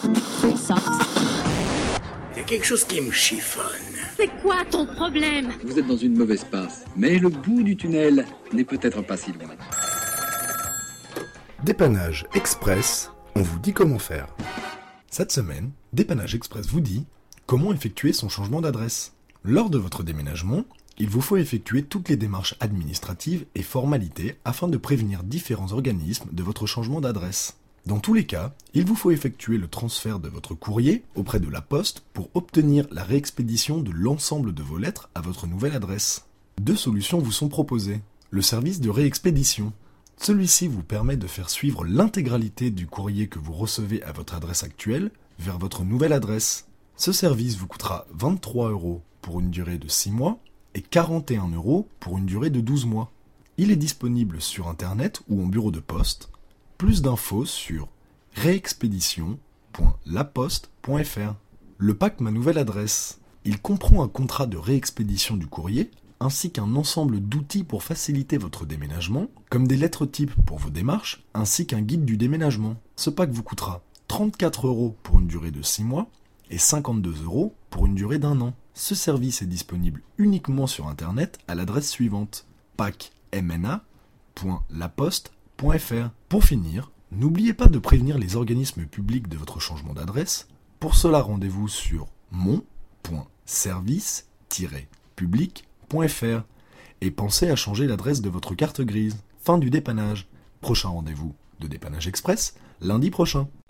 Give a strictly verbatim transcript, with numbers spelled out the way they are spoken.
Il y a quelque chose qui me chiffonne. C'est quoi ton problème? Vous êtes dans une mauvaise passe, mais le bout du tunnel n'est peut-être pas si loin. Dépannage Express, on vous dit comment faire. Cette semaine, Dépannage Express vous dit comment effectuer son changement d'adresse. Lors de votre déménagement, il vous faut effectuer toutes les démarches administratives et formalités afin de prévenir différents organismes de votre changement d'adresse. Dans tous les cas, il vous faut effectuer le transfert de votre courrier auprès de la Poste pour obtenir la réexpédition de l'ensemble de vos lettres à votre nouvelle adresse. Deux solutions vous sont proposées. Le service de réexpédition. Celui-ci vous permet de faire suivre l'intégralité du courrier que vous recevez à votre adresse actuelle vers votre nouvelle adresse. Ce service vous coûtera vingt-trois euros pour une durée de six mois et quarante et un euros pour une durée de douze mois. Il est disponible sur internet ou en bureau de poste. Plus d'infos sur réexpédition point laposte point f r. Le pack Ma Nouvelle Adresse. Il comprend un contrat de réexpédition du courrier ainsi qu'un ensemble d'outils pour faciliter votre déménagement, comme des lettres types pour vos démarches, ainsi qu'un guide du déménagement. Ce pack vous coûtera trente-quatre euros pour une durée de six mois et cinquante-deux euros pour une durée d'un an. Ce service est disponible uniquement sur internet à l'adresse suivante pack m n a point laposte point f r. Pour finir, n'oubliez pas de prévenir les organismes publics de votre changement d'adresse. Pour cela, rendez-vous sur mon point service tiret public point f r et pensez à changer l'adresse de votre carte grise. Fin du dépannage. Prochain rendez-vous de Dépannage Express lundi prochain.